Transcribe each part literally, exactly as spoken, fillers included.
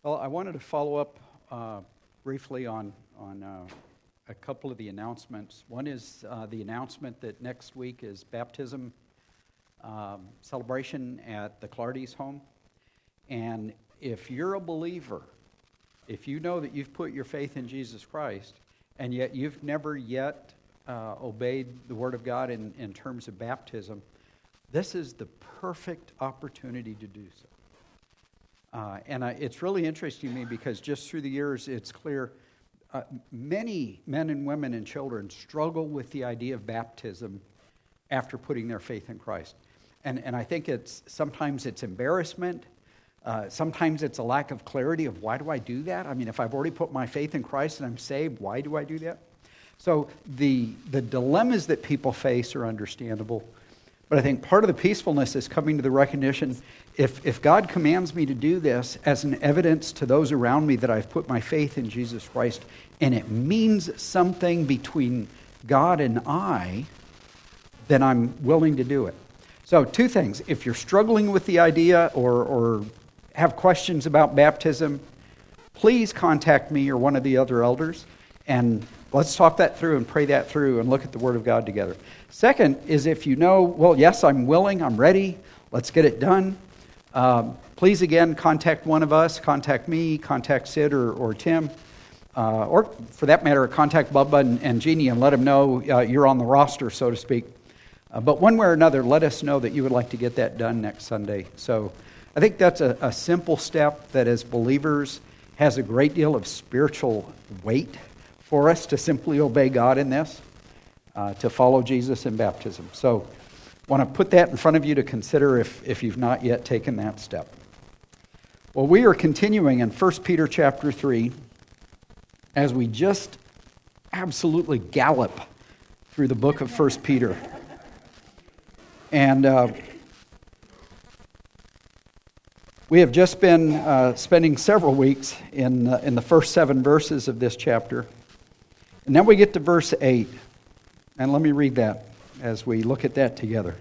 Well, I wanted to follow up uh, briefly on, on uh, a couple of the announcements. One is uh, the announcement that next week is baptism um, celebration at the Clardy's home. And if you're a believer, if you know that you've put your faith in Jesus Christ, and yet you've never yet uh, obeyed the Word of God in, in terms of baptism, this is the perfect opportunity to do so. Uh, and I, it's really interesting to me because just through the years, it's clear uh, many men and women and children struggle with the idea of baptism after putting their faith in Christ. And, and I think it's sometimes it's embarrassment. Uh, sometimes it's a lack of clarity of why do I do that? I mean, if I've already put my faith in Christ and I'm saved, why do I do that? So the the dilemmas that people face are understandable. But I think part of the peacefulness is coming to the recognition, if, if God commands me to do this as an evidence to those around me that I've put my faith in Jesus Christ, and it means something between God and I, then I'm willing to do it. So two things. If you're struggling with the idea or, or have questions about baptism, please contact me or one of the other elders, and let's talk that through and pray that through and look at the Word of God together. Second is if you know, well, yes, I'm willing, I'm ready, let's get it done. Um, please, again, contact one of us, contact me, contact Sid or, or Tim, uh, or for that matter, contact Bubba and, and Jeannie and let them know uh, you're on the roster, so to speak. Uh, but one way or another, let us know that you would like to get that done next Sunday. So I think that's a, a simple step that as believers has a great deal of spiritual weight for us to simply obey God in this, uh, to follow Jesus in baptism. So I want to put that in front of you to consider if, if you've not yet taken that step. Well, we are continuing in First Peter chapter three as we just absolutely gallop through the book of First Peter. And uh, we have just been uh, spending several weeks in, uh, in the first seven verses of this chapter. And then we get to verse eight. And let me read that as we look at that together.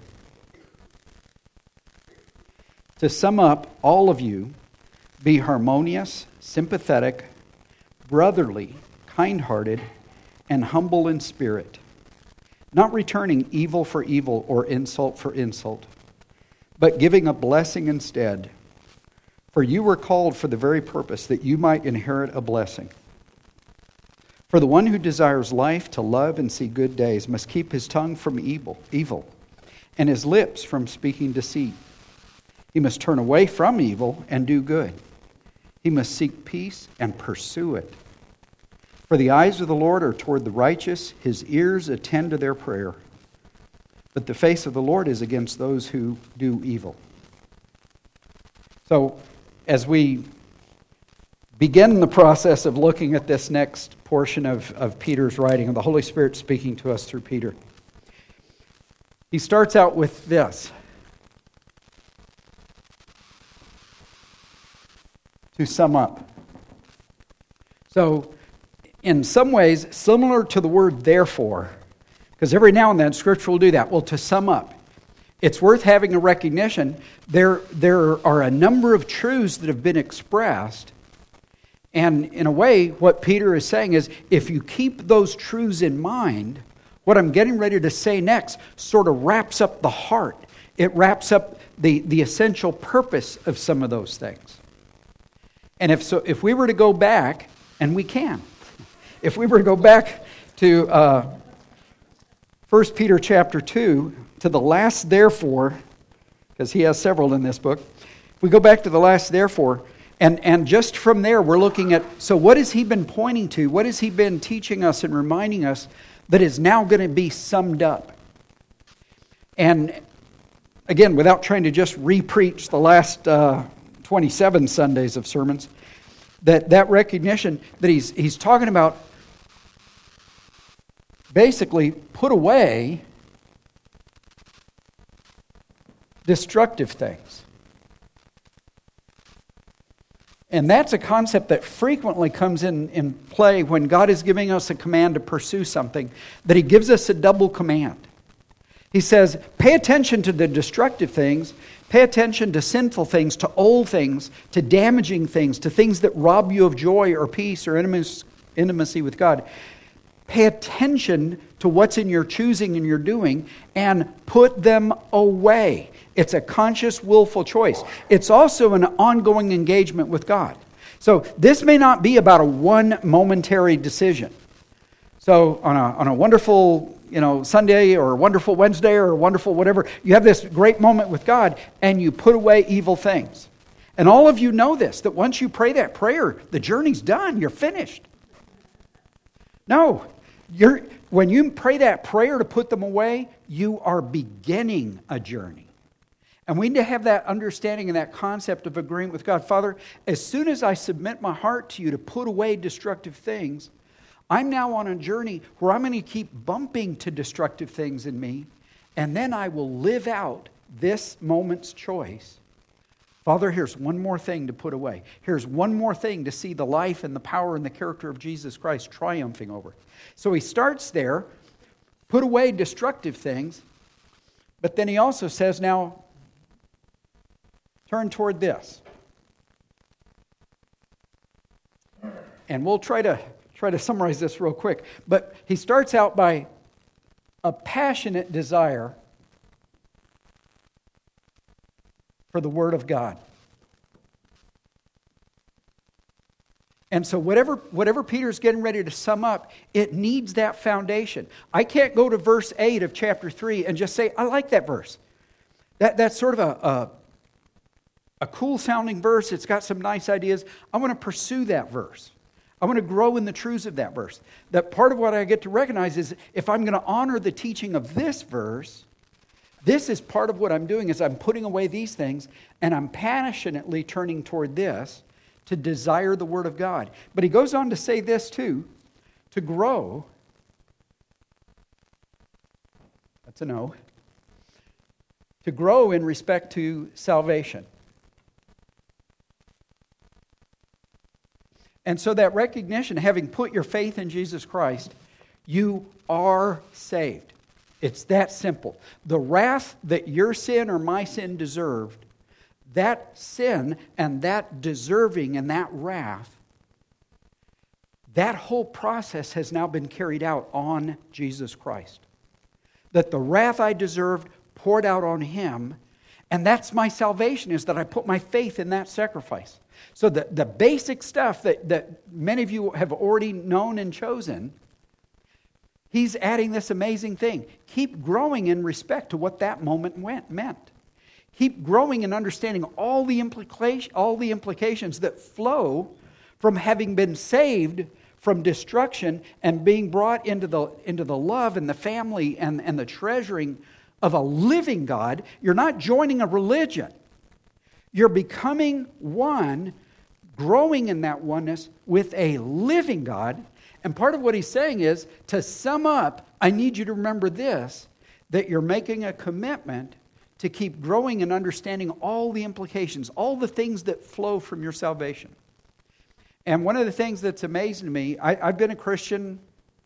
To sum up, all of you, be harmonious, sympathetic, brotherly, kind-hearted, and humble in spirit, not returning evil for evil or insult for insult, but giving a blessing instead. For you were called for the very purpose that you might inherit a blessing. For the one who desires life to love and see good days must keep his tongue from evil, evil, and his lips from speaking deceit. He must turn away from evil and do good. He must seek peace and pursue it. For the eyes of the Lord are toward the righteous, his ears attend to their prayer. But the face of the Lord is against those who do evil. So, as we begin the process of looking at this next portion of, of Peter's writing, and the Holy Spirit speaking to us through Peter, he starts out with this. To sum up. So, in some ways, similar to the word therefore, because every now and then Scripture will do that. Well, to sum up, it's worth having a recognition. There, there are a number of truths that have been expressed. And in a way, what Peter is saying is, if you keep those truths in mind, what I'm getting ready to say next sort of wraps up the heart. It wraps up the, the essential purpose of some of those things. And if so, if we were to go back, and we can, if we were to go back to uh, First Peter chapter two, to the last therefore, because he has several in this book, we go back to the last therefore, and, and just from there we're looking at, so what has he been pointing to? What has he been teaching us and reminding us that is now going to be summed up? And again, without trying to just re-preach the last uh, twenty-seven Sundays of sermons, that, that recognition that he's he's talking about basically put away destructive things. And that's a concept that frequently comes in, in play when God is giving us a command to pursue something, that he gives us a double command. He says, pay attention to the destructive things Pay attention to sinful things, to old things, to damaging things, to things that rob you of joy or peace or intimacy with God. Pay attention to what's in your choosing and your doing and put them away. It's a conscious, willful choice. It's also an ongoing engagement with God. So this may not be about a one momentary decision. So on a, on a wonderful, you know, Sunday or a wonderful Wednesday or a wonderful whatever, you have this great moment with God and you put away evil things. And all of you know this, that once you pray that prayer, the journey's done, you're finished. No, you're, when you pray that prayer to put them away, you are beginning a journey. And we need to have that understanding and that concept of agreeing with God. Father, as soon as I submit my heart to you to put away destructive things, I'm now on a journey where I'm going to keep bumping to destructive things in me, and then I will live out this moment's choice. Father, here's one more thing to put away. Here's one more thing to see the life and the power and the character of Jesus Christ triumphing over. So he starts there, put away destructive things, but then he also says, now, turn toward this. And we'll try to try to summarize this real quick. But he starts out by a passionate desire for the Word of God. And so whatever, whatever Peter's getting ready to sum up, it needs that foundation. I can't go to verse eight of chapter three and just say, I like that verse. That, that's sort of a, a, a cool sounding verse. It's got some nice ideas. I want to pursue that verse. I want to grow in the truths of that verse. That part of what I get to recognize is if I'm going to honor the teaching of this verse, this is part of what I'm doing is I'm putting away these things and I'm passionately turning toward this to desire the Word of God. But he goes on to say this too, to grow, that's a no, to grow in respect to salvation. And so that recognition, having put your faith in Jesus Christ, you are saved. It's that simple. The wrath that your sin or my sin deserved, that sin and that deserving and that wrath, that whole process has now been carried out on Jesus Christ. That the wrath I deserved poured out on Him, and that's my salvation, is that I put my faith in that sacrifice. So the, the basic stuff that, that many of you have already known and chosen, he's adding this amazing thing. Keep growing in respect to what that moment went, meant. Keep growing in understanding all the, implication, all the implications that flow from having been saved from destruction and being brought into the, into the love and the family and, and the treasuring of a living God. You're not joining a religion. You're becoming one, growing in that oneness with a living God. And part of what he's saying is, to sum up, I need you to remember this, that you're making a commitment to keep growing and understanding all the implications, all the things that flow from your salvation. And one of the things that's amazing to me, I, I've been a Christian,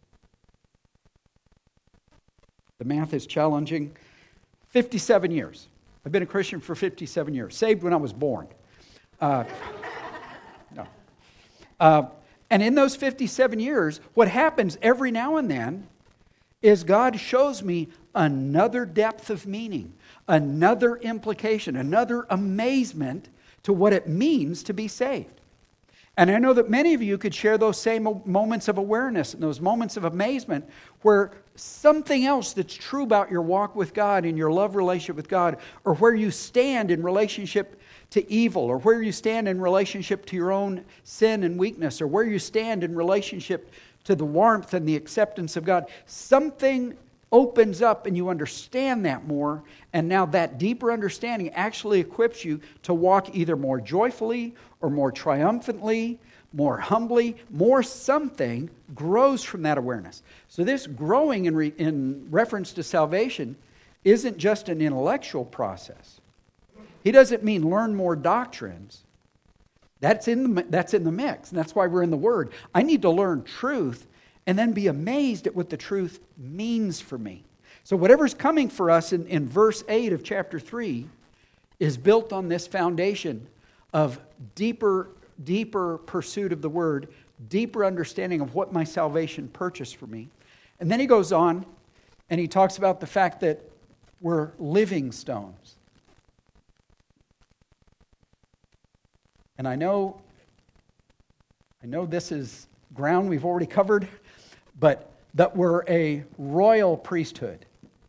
the math is challenging, fifty-seven years. I've been a Christian for fifty-seven years. Saved when I was born. Uh, no. Uh, and in those fifty-seven years, what happens every now and then is God shows me another depth of meaning, another implication, another amazement to what it means to be saved. And I know that many of you could share those same moments of awareness and those moments of amazement where something else that's true about your walk with God and your love relationship with God, or where you stand in relationship to evil, or where you stand in relationship to your own sin and weakness, or where you stand in relationship to the warmth and the acceptance of God. Something opens up and you understand that more, and now that deeper understanding actually equips you to walk either more joyfully or more triumphantly, more humbly, more something grows from that awareness. So this growing in, re, in reference to salvation isn't just an intellectual process. He doesn't mean learn more doctrines. That's in the, that's in the mix, and that's why we're in the Word. I need to learn truth and then be amazed at what the truth means for me. So whatever's coming for us in, in verse eight of chapter three, is built on this foundation of deeper, deeper pursuit of the Word, deeper understanding of what my salvation purchased for me. And then he goes on and he talks about the fact that we're living stones. And I know, I know this is ground we've already covered, but that we're a royal priesthood.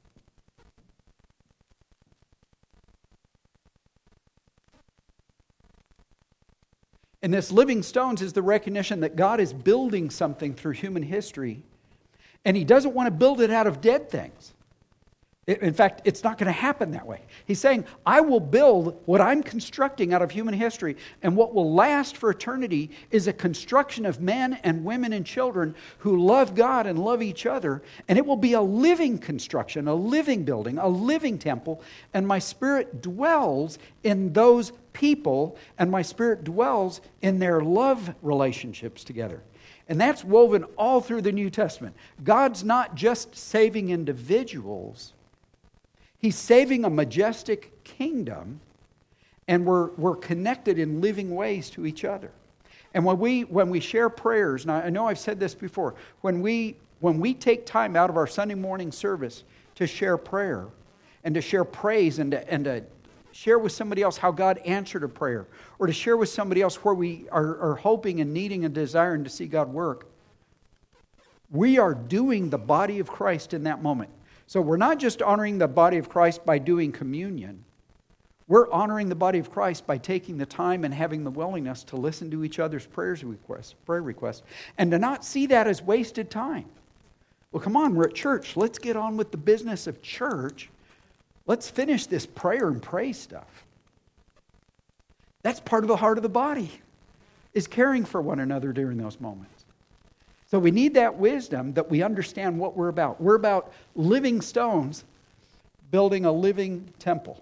And this living stones is the recognition that God is building something through human history, and He doesn't want to build it out of dead things. In fact, it's not going to happen that way. He's saying, I will build what I'm constructing out of human history, and what will last for eternity is a construction of men and women and children who love God and love each other, and it will be a living construction, a living building, a living temple, and my Spirit dwells in those people, and my Spirit dwells in their love relationships together. And that's woven all through the New Testament. God's not just saving individuals. He's saving a majestic kingdom, and we're, we're connected in living ways to each other. And when we when we share prayers, and I know I've said this before, when we when we take time out of our Sunday morning service to share prayer and to share praise and to, and to share with somebody else how God answered a prayer, or to share with somebody else where we are, are hoping and needing and desiring to see God work, we are doing the body of Christ in that moment. So we're not just honoring the body of Christ by doing communion. We're honoring the body of Christ by taking the time and having the willingness to listen to each other's prayers requests, prayer requests, and to not see that as wasted time. Well, come on, we're at church. Let's get on with the business of church. Let's finish this prayer and praise stuff. That's part of the heart of the body, is caring for one another during those moments. So we need that wisdom that we understand what we're about. We're about living stones building a living temple.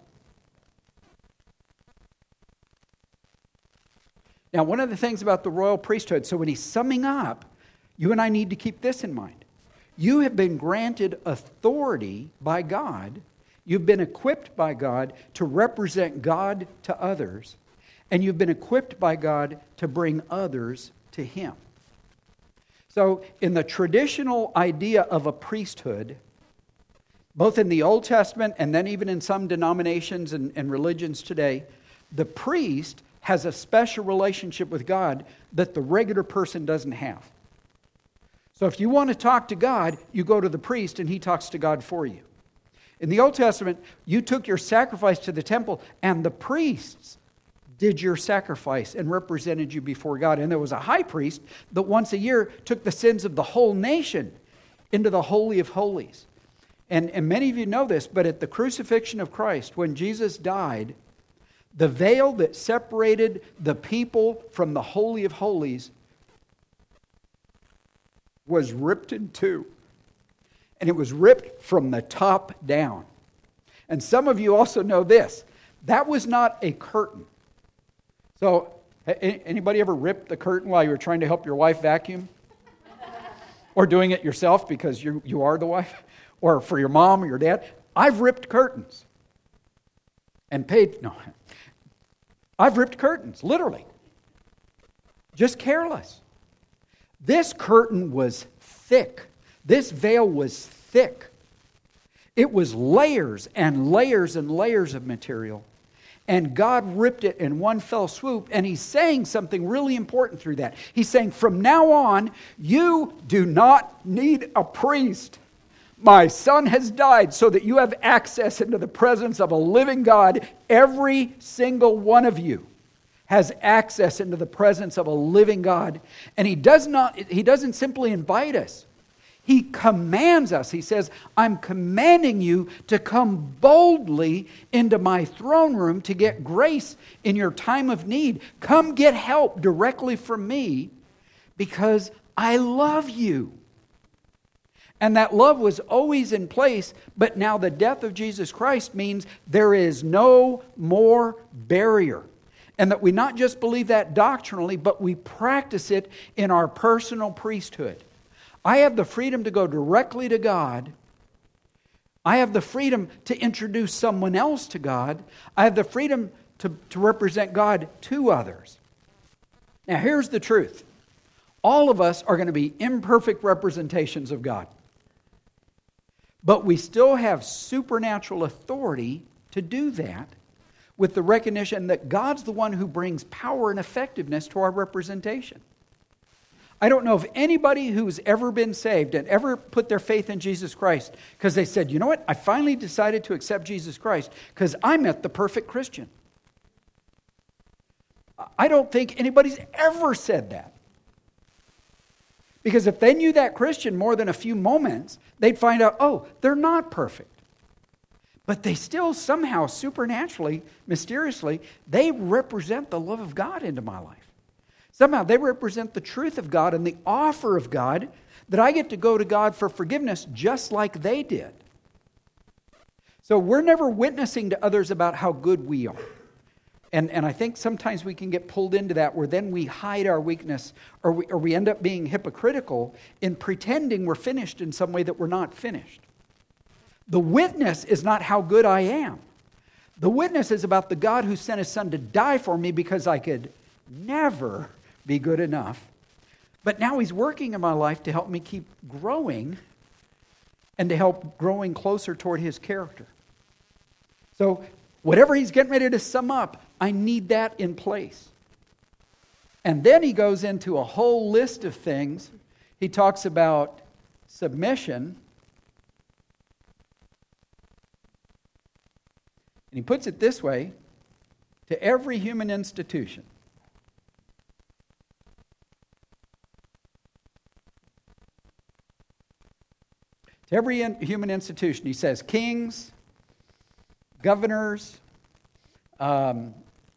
Now, one of the things about the royal priesthood, so when he's summing up, you and I need to keep this in mind. You have been granted authority by God. You've been equipped by God to represent God to others. And you've been equipped by God to bring others to Him. So in the traditional idea of a priesthood, both in the Old Testament and then even in some denominations and, and religions today, the priest has a special relationship with God that the regular person doesn't have. So if you want to talk to God, you go to the priest and he talks to God for you. In the Old Testament, you took your sacrifice to the temple and the priests did your sacrifice and represented you before God. And there was a high priest that once a year took the sins of the whole nation into the Holy of Holies. And, and many of you know this, but at the crucifixion of Christ, when Jesus died, the veil that separated the people from the Holy of Holies was ripped in two. And it was ripped from the top down. And some of you also know this. That was not a curtain. So, anybody ever ripped the curtain while you were trying to help your wife vacuum? Or doing it yourself because you you are the wife? Or for your mom or your dad? I've ripped curtains. And paid, no. I've ripped curtains, literally. Just careless. This curtain was thick. This veil was thick. It was layers and layers and layers of material. And God ripped it in one fell swoop. And He's saying something really important through that. He's saying, from now on, you do not need a priest. My Son has died so that you have access into the presence of a living God. Every single one of you has access into the presence of a living God. And He does not, He doesn't simply invite us. He commands us. He says, I'm commanding you to come boldly into my throne room to get grace in your time of need. Come get help directly from me because I love you. And that love was always in place, but now the death of Jesus Christ means there is no more barrier. And that we not just believe that doctrinally, but we practice it in our personal priesthood. I have the freedom to go directly to God. I have the freedom to introduce someone else to God. I have the freedom to, to represent God to others. Now, here's the truth. All of us are going to be imperfect representations of God. But we still have supernatural authority to do that with the recognition that God's the one who brings power and effectiveness to our representation. I don't know of anybody who's ever been saved and ever put their faith in Jesus Christ because they said, you know what, I finally decided to accept Jesus Christ because I met the perfect Christian. I don't think anybody's ever said that. Because if they knew that Christian more than a few moments, they'd find out, oh, they're not perfect. But they still somehow, supernaturally, mysteriously, they represent the love of God into my life. Somehow they represent the truth of God and the offer of God that I get to go to God for forgiveness just like they did. So we're never witnessing to others about how good we are. And, and I think sometimes we can get pulled into that where then we hide our weakness or we, or we end up being hypocritical in pretending we're finished in some way that we're not finished. The witness is not how good I am. The witness is about the God who sent His Son to die for me because I could never be good enough. But now He's working in my life to help me keep growing and to help growing closer toward His character. So whatever He's getting ready to sum up, I need that in place. And then He goes into a whole list of things. He talks about submission. And he puts it this way, to every human institution. To every in, human institution, he says kings, governors, um,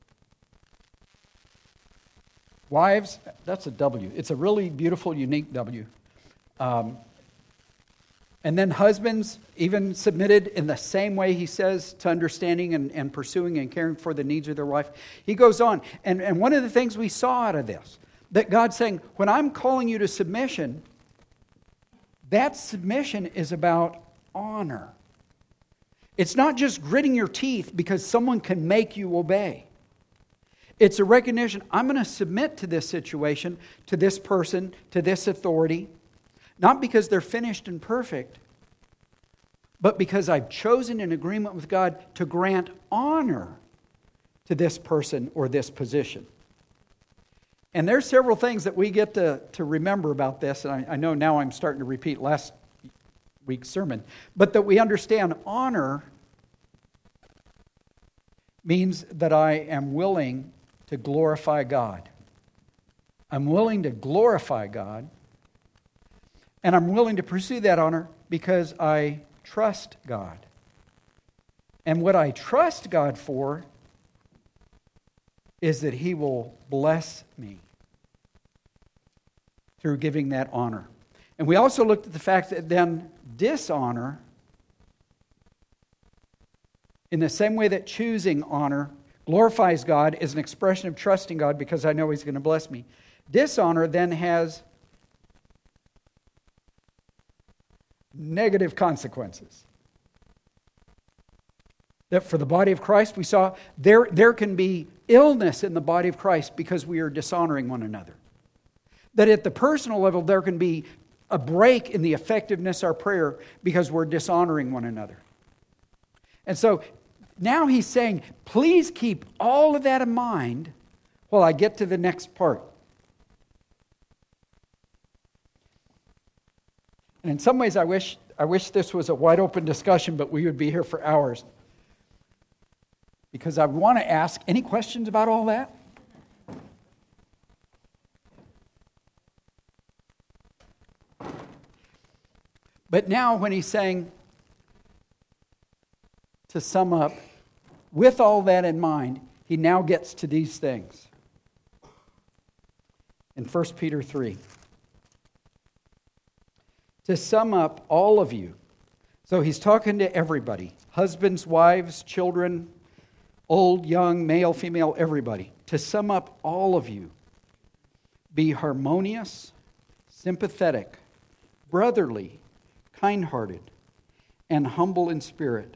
wives, that's a W. It's a really beautiful, unique W. Um, and then husbands, even submitted in the same way he says to understanding and, and pursuing and caring for the needs of their wife. He goes on. And, and one of the things we saw out of this, that God's saying, when I'm calling you to submission, that submission is about honor. It's not just gritting your teeth because someone can make you obey. It's a recognition, I'm going to submit to this situation, to this person, to this authority, not because they're finished and perfect, but because I've chosen in agreement with God to grant honor to this person or this position. And there's several things that we get to, to remember about this, and I, I know now I'm starting to repeat last week's sermon, but that we understand honor means that I am willing to glorify God. I'm willing to glorify God, and I'm willing to pursue that honor because I trust God. And what I trust God for is that He will bless me through giving that honor. And we also looked at the fact that then dishonor, in the same way that choosing honor glorifies God, is an expression of trusting God because I know He's going to bless me. Dishonor then has negative consequences. That for the body of Christ, we saw there, there can be illness in the body of Christ because we are dishonoring one another. That at the personal level, there can be a break in the effectiveness of our prayer because we're dishonoring one another. And so now he's saying, please keep all of that in mind while I get to the next part. And in some ways, I wish I wish this was a wide open discussion, but we would be here for hours. Because I want to ask, any questions about all that? But now when he's saying, to sum up, with all that in mind, he now gets to these things. In First Peter three. To sum up, all of you. So he's talking to everybody. Husbands, wives, children, old, young, male, female, everybody. To sum up, all of you. Be harmonious, sympathetic, brotherly, kind-hearted, and humble in spirit.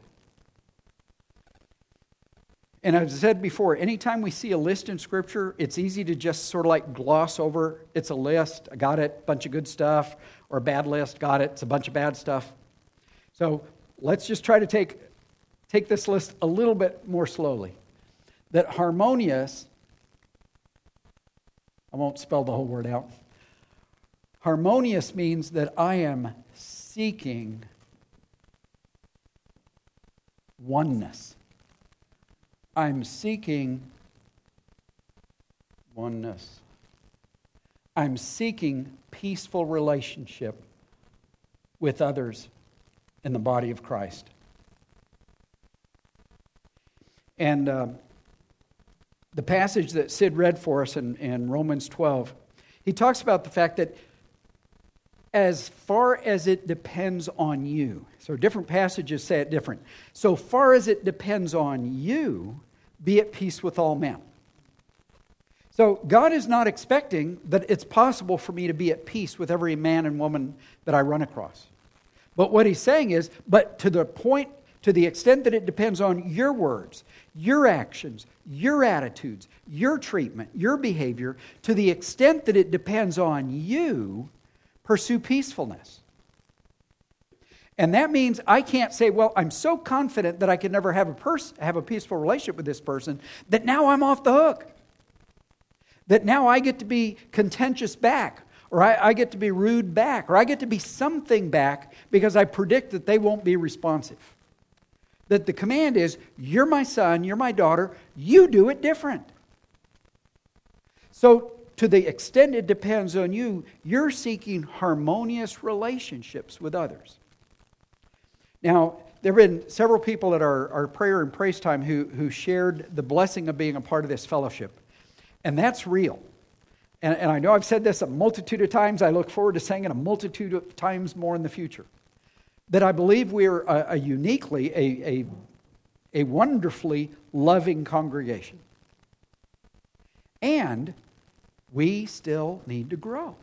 And I've said before, anytime we see a list in Scripture, it's easy to just sort of like gloss over. It's a list, I got it, bunch of good stuff, or a bad list, got it, it's a bunch of bad stuff. So let's just try to take, take this list a little bit more slowly. That harmonious, I won't spell the whole word out. Harmonious means that I am seeking oneness. I'm seeking oneness. I'm seeking peaceful relationship with others in the body of Christ. And uh, the passage that Sid read for us in, in Romans twelve, he talks about the fact that as far as it depends on you, so different passages say it different. So far as it depends on you, be at peace with all men. So God is not expecting that it's possible for me to be at peace with every man and woman that I run across. But what he's saying is, but to the point, to the extent that it depends on your words, your actions, your attitudes, your treatment, your behavior, to the extent that it depends on you, pursue peacefulness. And that means I can't say, well, I'm so confident that I can never have a pers- have a peaceful relationship with this person that now I'm off the hook. That now I get to be contentious back, or I, I get to be rude back, or I get to be something back because I predict that they won't be responsive. That the command is, you're my son, you're my daughter, you do it different. So to the extent it depends on you, you're seeking harmonious relationships with others. Now, there have been several people at our, our prayer and praise time who, who shared the blessing of being a part of this fellowship. And that's real. And, and I know I've said this a multitude of times. I look forward to saying it a multitude of times more in the future. That I believe we're a, a uniquely, a, a, a wonderfully loving congregation. And we still need to grow.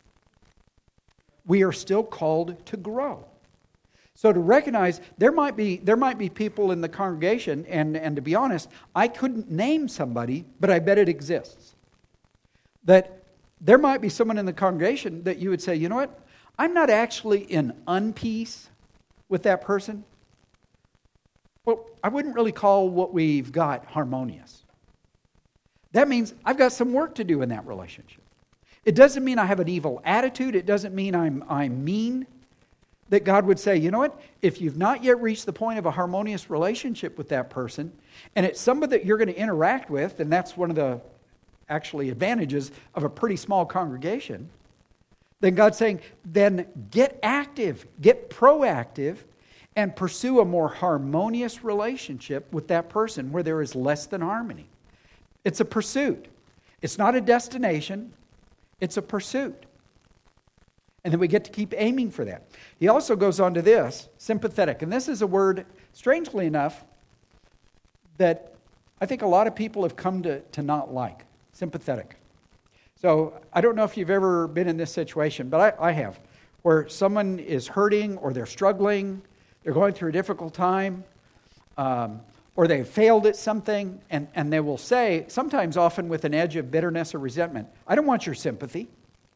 We are still called to grow. So to recognize there might be there might be people in the congregation, and, and to be honest, I couldn't name somebody, but I bet it exists. That there might be someone in the congregation that you would say, you know what, I'm not actually in unpeace with that person. Well, I wouldn't really call what we've got harmonious. That means I've got some work to do in that relationship. It doesn't mean I have an evil attitude. It doesn't mean I'm I'm mean. That God would say, you know what? If you've not yet reached the point of a harmonious relationship with that person, and it's somebody that you're going to interact with, and that's one of the actually advantages of a pretty small congregation, then God's saying, then get active, get proactive, and pursue a more harmonious relationship with that person where there is less than harmony. It's a pursuit. It's not a destination. It's a pursuit. And then we get to keep aiming for that. He also goes on to this, sympathetic. And this is a word, strangely enough, that I think a lot of people have come to, to not like. Sympathetic. So I don't know if you've ever been in this situation, but I, I have, where someone is hurting or they're struggling, they're going through a difficult time, um, or they've failed at something, and, and they will say, sometimes often with an edge of bitterness or resentment, I don't want your sympathy.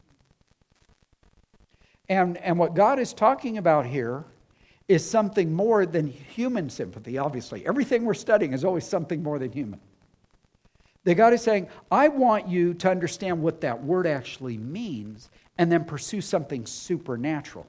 And, and what God is talking about here is something more than human sympathy, obviously. Everything we're studying is always something more than human. That God is saying, I want you to understand what that word actually means and then pursue something supernatural.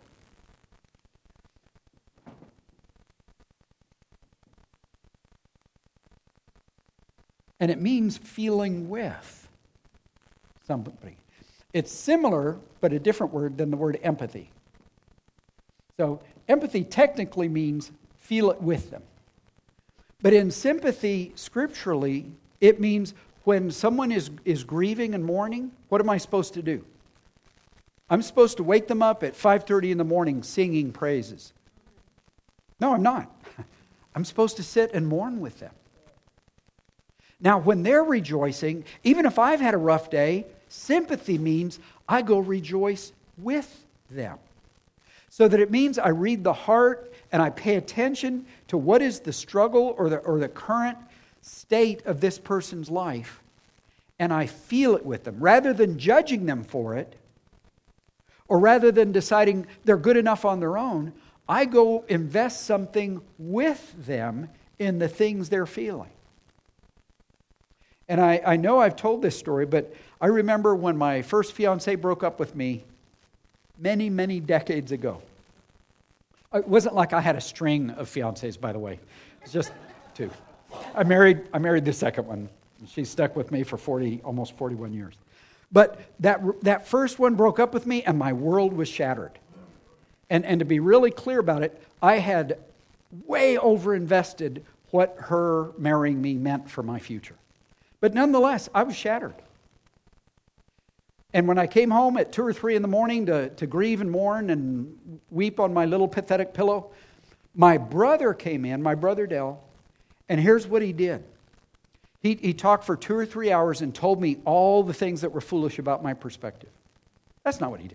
And it means feeling with somebody. It's similar, but a different word than the word empathy. So empathy technically means feel it with them. But in sympathy, scripturally, it means when someone is, is grieving and mourning, what am I supposed to do? I'm supposed to wake them up at five thirty in the morning singing praises. No, I'm not. I'm supposed to sit and mourn with them. Now, when they're rejoicing, even if I've had a rough day, sympathy means I go rejoice with them. So that it means I read the heart and I pay attention to what is the struggle or the, or the current state of this person's life. And I feel it with them. Rather than judging them for it, or rather than deciding they're good enough on their own, I go invest something with them in the things they're feeling. And I, I know I've told this story, but I remember when my first fiancée broke up with me many, many decades ago. It wasn't like I had a string of fiancés, by the way. It was just two. I married, I married the second one. She stuck with me for forty, almost forty-one years. But that that first one broke up with me, and my world was shattered. And and to be really clear about it, I had way overinvested what her marrying me meant for my future. But nonetheless, I was shattered. And when I came home at two or three in the morning to, to grieve and mourn and weep on my little pathetic pillow, my brother came in, my brother Dell, and here's what he did. He, he talked for two or three hours and told me all the things that were foolish about my perspective. That's not what he did.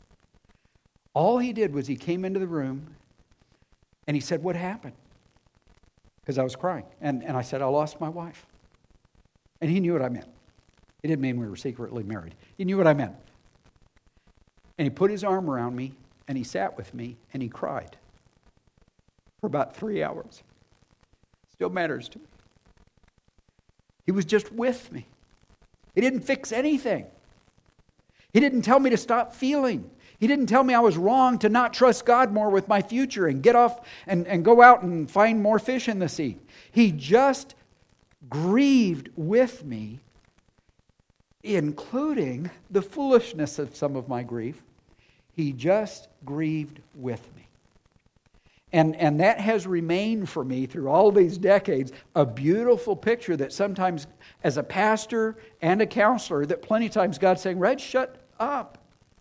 All he did was he came into the room and he said, "What happened?" Because I was crying. And, and I said, "I lost my wife." And he knew what I meant. He didn't mean we were secretly married. He knew what I meant. And he put his arm around me and he sat with me and he cried for about three hours. Still matters to me. He was just with me. He didn't fix anything. He didn't tell me to stop feeling. He didn't tell me I was wrong to not trust God more with my future and get off and, and go out and find more fish in the sea. He just grieved with me, including the foolishness of some of my grief. He just grieved with me. And, and that has remained for me through all these decades a beautiful picture that sometimes as a pastor and a counselor that plenty of times God's saying, "Reg, shut up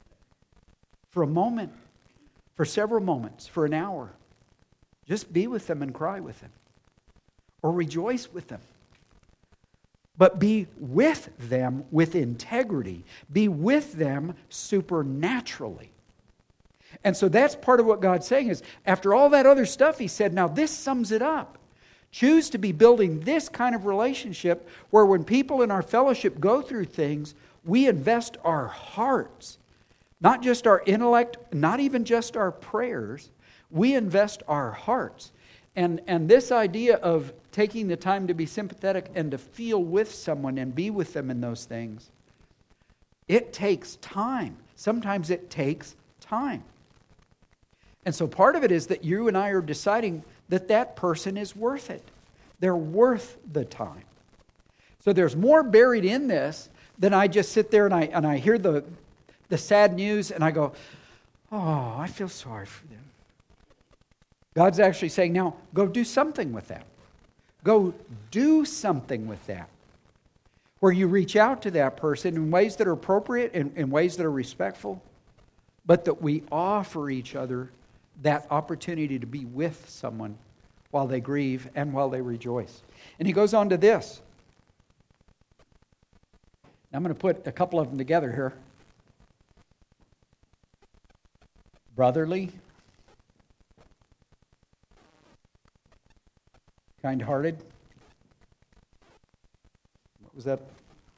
for a moment, for several moments, for an hour. Just be with them and cry with them or rejoice with them. But be with them with integrity. Be with them supernaturally." And so that's part of what God's saying is, after all that other stuff, He said, now this sums it up. Choose to be building this kind of relationship where when people in our fellowship go through things, we invest our hearts. Not just our intellect, not even just our prayers. We invest our hearts. And, and this idea of taking the time to be sympathetic and to feel with someone and be with them in those things, it takes time. Sometimes it takes time. And so part of it is that you and I are deciding that that person is worth it. They're worth the time. So there's more buried in this than I just sit there and I and I hear the, the sad news and I go, "Oh, I feel sorry for them." God's actually saying, now, go do something with that. Go do something with that. Where you reach out to that person in ways that are appropriate, in, in ways that are respectful, but that we offer each other that opportunity to be with someone while they grieve and while they rejoice. And he goes on to this. I'm going to put a couple of them together here. Brotherly, kind-hearted. What was that?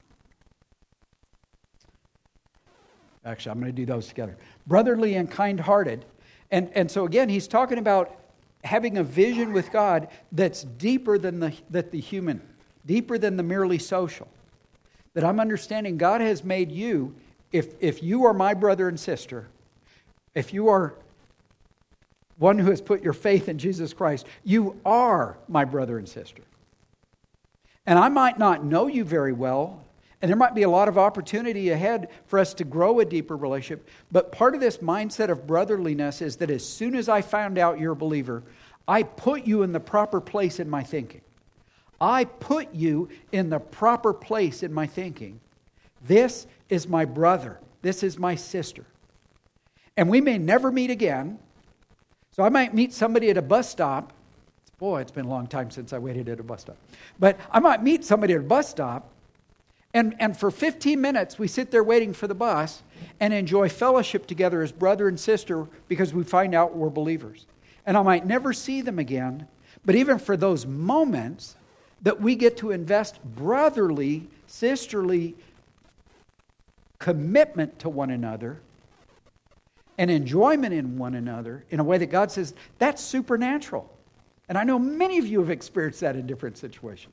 Actually, I'm going to do those together. Brotherly and kind-hearted. And, and so again, he's talking about having a vision with God that's deeper than the, that the human, deeper than the merely social. That I'm understanding God has made you, if, if you are my brother and sister, if you are one who has put your faith in Jesus Christ, you are my brother and sister. And I might not know you very well, and there might be a lot of opportunity ahead for us to grow a deeper relationship. But part of this mindset of brotherliness is that as soon as I found out you're a believer, I put you in the proper place in my thinking. I put you in the proper place in my thinking. This is my brother. This is my sister. And we may never meet again. So I might meet somebody at a bus stop. Boy, it's been a long time since I waited at a bus stop. But I might meet somebody at a bus stop, And, and for fifteen minutes, we sit there waiting for the bus and enjoy fellowship together as brother and sister because we find out we're believers. And I might never see them again, but even for those moments that we get to invest brotherly, sisterly commitment to one another and enjoyment in one another in a way that God says, that's supernatural. And I know many of you have experienced that in different situations.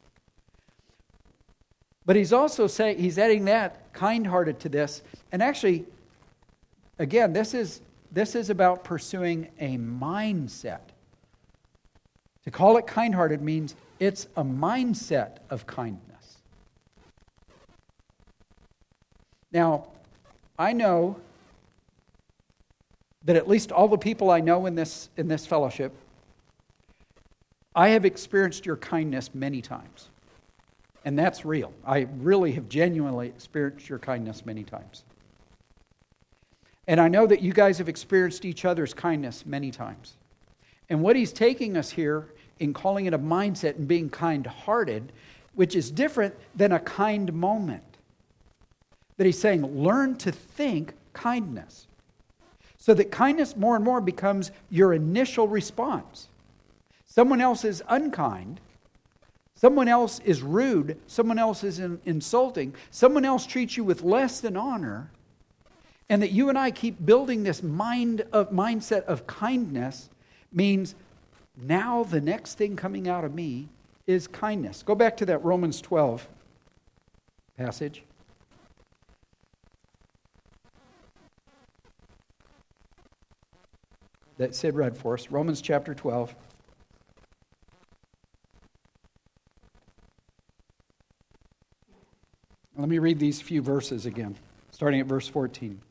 But he's also saying, he's adding that kind-hearted to this. And actually, again, this is this is about pursuing a mindset. To call it kind-hearted means it's a mindset of kindness. Now, I know that at least all the people I know in this in this fellowship, I have experienced your kindness many times. And that's real. I really have genuinely experienced your kindness many times. And I know that you guys have experienced each other's kindness many times. And what he's taking us here in calling it a mindset and being kind-hearted, which is different than a kind moment. That he's saying, learn to think kindness. So that kindness more and more becomes your initial response. Someone else is unkind. Someone else is rude. Someone else is in, insulting. Someone else treats you with less than honor. And that you and I keep building this mind of mindset of kindness means now the next thing coming out of me is kindness. Go back to that Romans twelve passage. That Sid read for us. Romans chapter twelve. Let me read these few verses again, starting at verse fourteen.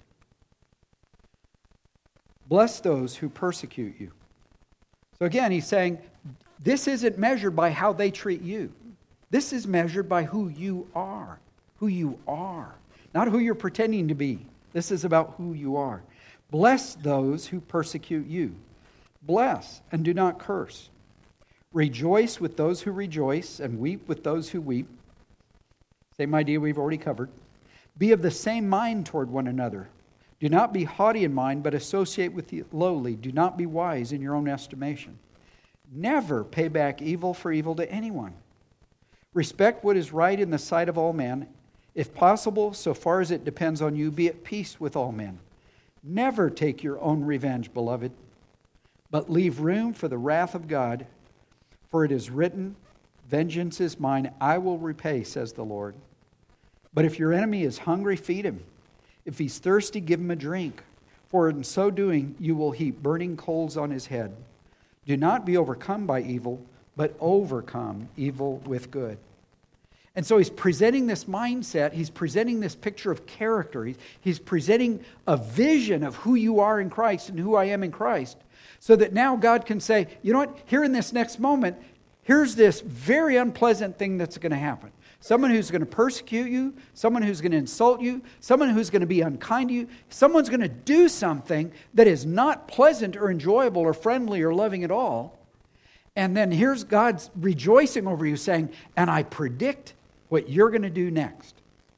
Bless those who persecute you. So again, he's saying, this isn't measured by how they treat you. This is measured by who you are. Who you are. Not who you're pretending to be. This is about who you are. Bless those who persecute you. Bless and do not curse. Rejoice with those who rejoice and weep with those who weep. Same idea we've already covered. Be of the same mind toward one another. Do not be haughty in mind, but associate with the lowly. Do not be wise in your own estimation. Never pay back evil for evil to anyone. Respect what is right in the sight of all men. If possible, so far as it depends on you, be at peace with all men. Never take your own revenge, beloved, but leave room for the wrath of God. For it is written, vengeance is mine, I will repay, says the Lord. But if your enemy is hungry, feed him. If he's thirsty, give him a drink. For in so doing, you will heap burning coals on his head. Do not be overcome by evil, but overcome evil with good. And so he's presenting this mindset. He's presenting this picture of character. He's, he's presenting a vision of who you are in Christ and who I am in Christ. So that now God can say, you know what? Here in this next moment, here's this very unpleasant thing that's going to happen. Someone who's going to persecute you, someone who's going to insult you, someone who's going to be unkind to you, someone's going to do something that is not pleasant or enjoyable or friendly or loving at all. And then here's God's rejoicing over you saying, and I predict what you're going to do next.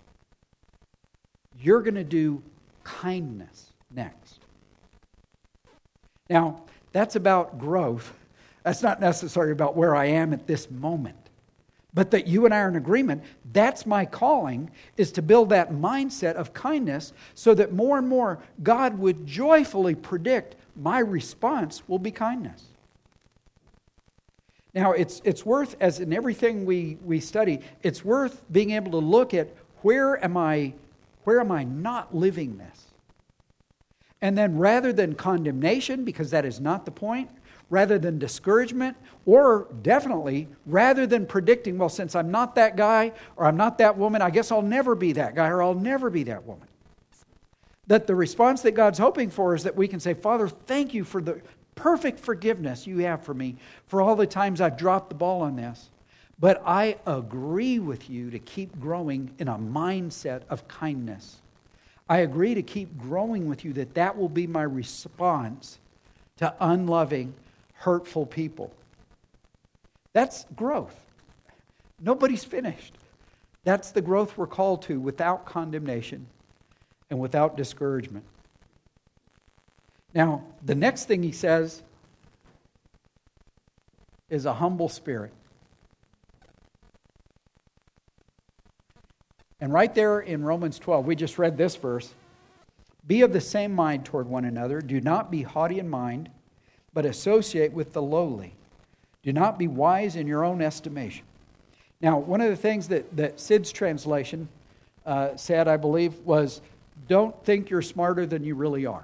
You're going to do kindness next. Now, that's about growth. That's not necessarily about where I am at this moment. But that you and I are in agreement, that's my calling, is to build that mindset of kindness so that more and more God would joyfully predict my response will be kindness. Now, it's it's worth, as in everything we, we study, it's worth being able to look at where am I, where am I not living this? And then rather than condemnation, because that is not the point, rather than discouragement, or definitely rather than predicting, well, since I'm not that guy or I'm not that woman, I guess I'll never be that guy or I'll never be that woman. That the response that God's hoping for is that we can say, Father, thank you for the perfect forgiveness you have for me for all the times I've dropped the ball on this. But I agree with you to keep growing in a mindset of kindness. I agree to keep growing with you, that that will be my response to unloving, hurtful people. That's growth. Nobody's finished. That's the growth we're called to without condemnation and without discouragement. Now, the next thing he says is a humble spirit. And right there in Romans twelve, we just read this verse. Be of the same mind toward one another. Do not be haughty in mind, but associate with the lowly. Do not be wise in your own estimation. Now, one of the things that, that Sid's translation uh, said, I believe, was, don't think you're smarter than you really are.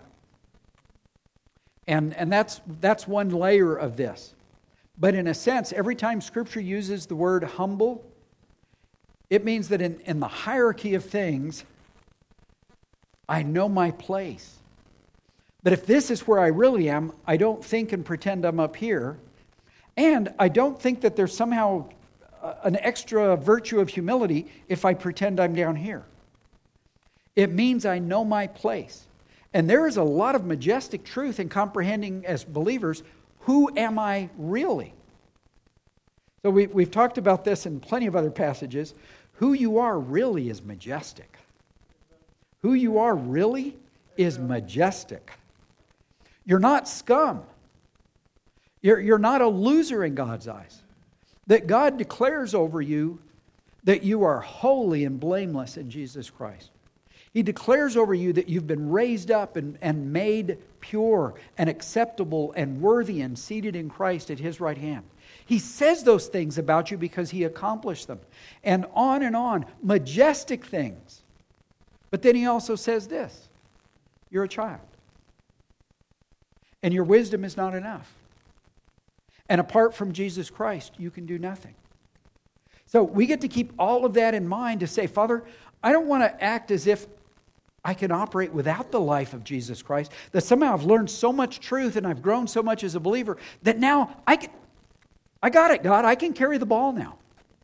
And, and that's, that's one layer of this. But in a sense, every time Scripture uses the word humble, it means that in, in the hierarchy of things, I know my place. But if this is where I really am, I don't think and pretend I'm up here. And I don't think that there's somehow an extra virtue of humility if I pretend I'm down here. It means I know my place. And there is a lot of majestic truth in comprehending as believers, who am I really? So we, we've talked about this in plenty of other passages. Who you are really is majestic. Who you are really is majestic. You're not scum. You're, you're not a loser in God's eyes. That God declares over you that you are holy and blameless in Jesus Christ. He declares over you that you've been raised up and, and made pure and acceptable and worthy and seated in Christ at His right hand. He says those things about you because He accomplished them. And on and on, majestic things. But then He also says this, you're a child. And your wisdom is not enough. And apart from Jesus Christ, you can do nothing. So we get to keep all of that in mind to say, Father, I don't want to act as if I can operate without the life of Jesus Christ, that somehow I've learned so much truth and I've grown so much as a believer that now I can, I got it, God, I can carry the ball now.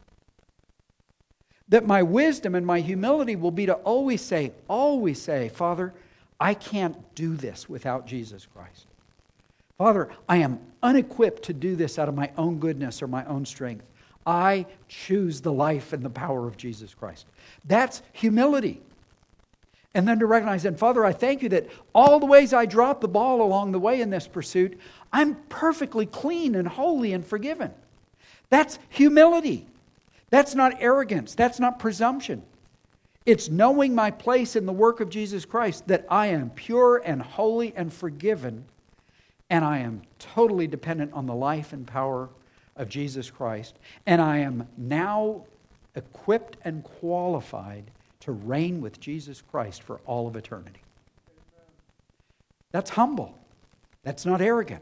That my wisdom and my humility will be to always say, always say, Father, I can't do this without Jesus Christ. Father, I am unequipped to do this out of my own goodness or my own strength. I choose the life and the power of Jesus Christ. That's humility. And then to recognize, and Father, I thank you that all the ways I drop the ball along the way in this pursuit, I'm perfectly clean and holy and forgiven. That's humility. That's not arrogance. That's not presumption. It's knowing my place in the work of Jesus Christ, that I am pure and holy and forgiven, and I am totally dependent on the life and power of Jesus Christ, and I am now equipped and qualified to reign with Jesus Christ for all of eternity. That's humble. That's not arrogant.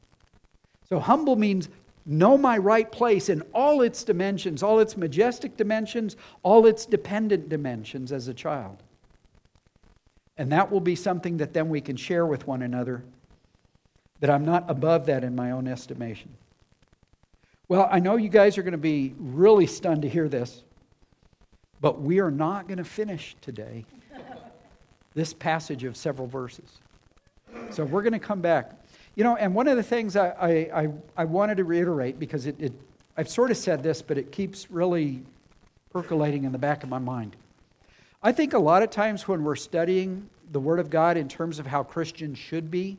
So humble means know my right place in all its dimensions, all its majestic dimensions, all its dependent dimensions as a child. And that will be something that then we can share with one another, that I'm not above that in my own estimation. Well, I know you guys are going to be really stunned to hear this, but we are not going to finish today this passage of several verses. So we're going to come back. You know, and one of the things I, I, I, I wanted to reiterate, because it, it, I've sort of said this, but it keeps really percolating in the back of my mind. I think a lot of times when we're studying the Word of God in terms of how Christians should be,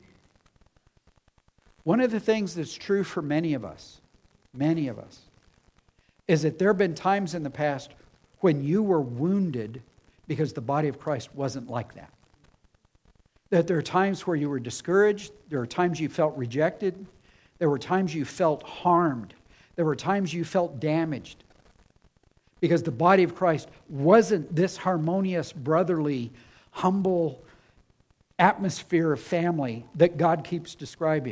one of the things that's true for many of us, many of us, is that there have been times in the past when you were wounded because the body of Christ wasn't like that. That there are times where you were discouraged, there are times you felt rejected, there were times you felt harmed, there were times you felt damaged because the body of Christ wasn't this harmonious, brotherly, humble atmosphere of family that God keeps describing.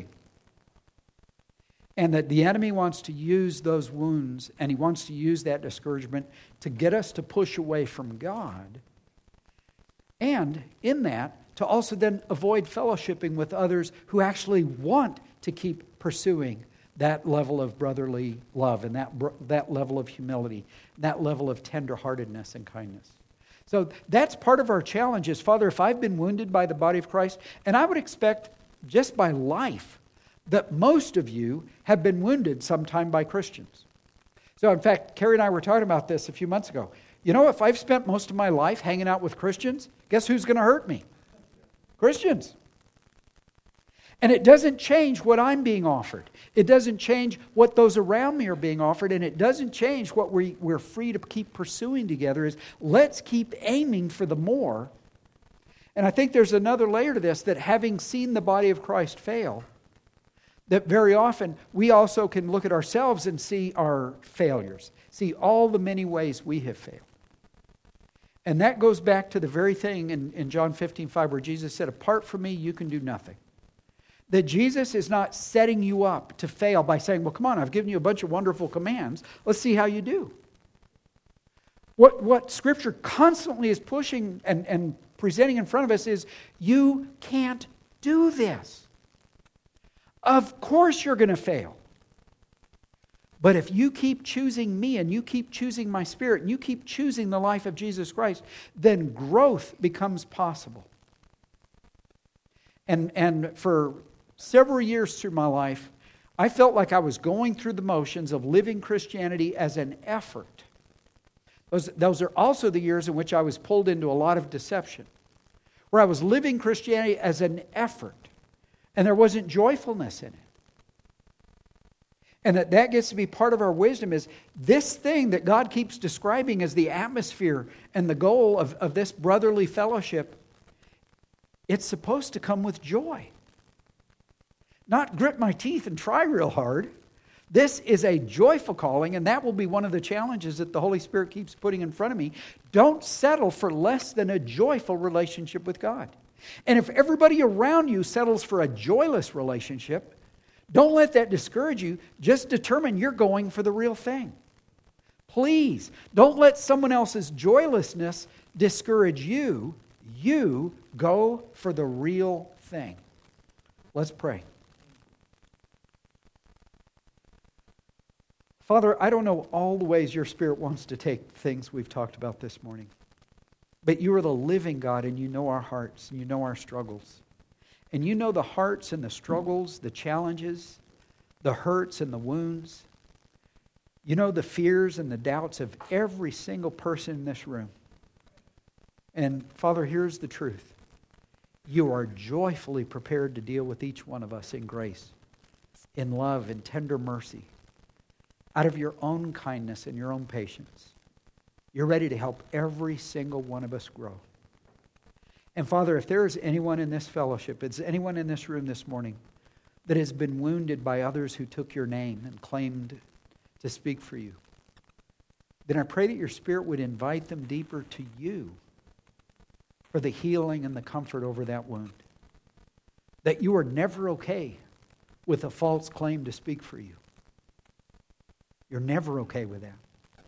And that the enemy wants to use those wounds, and he wants to use that discouragement to get us to push away from God. And in that, to also then avoid fellowshipping with others who actually want to keep pursuing that level of brotherly love and that, that level of humility, that level of tenderheartedness and kindness. So that's part of our challenge is, Father, if I've been wounded by the body of Christ, and I would expect just by life that most of you have been wounded sometime by Christians. So in fact, Carrie and I were talking about this a few months ago. You know, if I've spent most of my life hanging out with Christians, guess who's going to hurt me? Christians. And it doesn't change what I'm being offered. It doesn't change what those around me are being offered. And it doesn't change what we, we're free to keep pursuing together is let's keep aiming for the more. And I think there's another layer to this, that having seen the body of Christ fail, that very often we also can look at ourselves and see our failures. See all the many ways we have failed. And that goes back to the very thing in, in John fifteen five where Jesus said, apart from me, you can do nothing. That Jesus is not setting you up to fail by saying, well, come on, I've given you a bunch of wonderful commands. Let's see how you do. What, what Scripture constantly is pushing and, and presenting in front of us is, you can't do this. Of course you're going to fail. But if you keep choosing me and you keep choosing my Spirit and you keep choosing the life of Jesus Christ, then growth becomes possible. And, and for several years through my life, I felt like I was going through the motions of living Christianity as an effort. Those, those are also the years in which I was pulled into a lot of deception, where I was living Christianity as an effort, and there wasn't joyfulness in it. And that that gets to be part of our wisdom is this thing that God keeps describing as the atmosphere and the goal of, of this brotherly fellowship, it's supposed to come with joy. Not grit my teeth and try real hard. This is a joyful calling, and that will be one of the challenges that the Holy Spirit keeps putting in front of me. Don't settle for less than a joyful relationship with God. And if everybody around you settles for a joyless relationship, don't let that discourage you. Just determine you're going for the real thing. Please, don't let someone else's joylessness discourage you. You go for the real thing. Let's pray. Father, I don't know all the ways your Spirit wants to take things we've talked about this morning. But you are the living God, and you know our hearts, and you know our struggles. And you know the hearts and the struggles, the challenges, the hurts and the wounds. You know the fears and the doubts of every single person in this room. And Father, here's the truth. You are joyfully prepared to deal with each one of us in grace, in love, in tender mercy, out of your own kindness and your own patience. You're ready to help every single one of us grow. And Father, if there is anyone in this fellowship, if there's anyone in this room this morning that has been wounded by others who took your name and claimed to speak for you, then I pray that your Spirit would invite them deeper to you for the healing and the comfort over that wound. That you are never okay with a false claim to speak for you. You're never okay with that.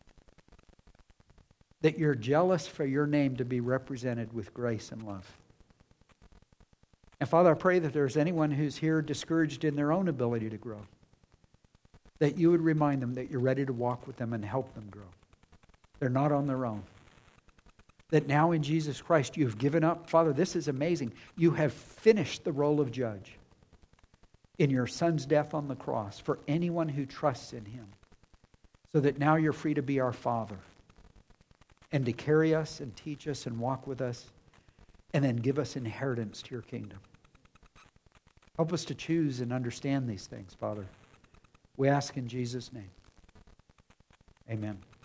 That you're jealous for your name to be represented with grace and love. And Father, I pray that there's anyone who's here discouraged in their own ability to grow, that you would remind them that you're ready to walk with them and help them grow. They're not on their own. That now in Jesus Christ you've given up. Father, this is amazing. You have finished the role of judge in your Son's death on the cross for anyone who trusts in Him. So that now you're free to be our Father and to carry us and teach us and walk with us and then give us inheritance to your kingdom. Help us to choose and understand these things, Father. We ask in Jesus' name. Amen.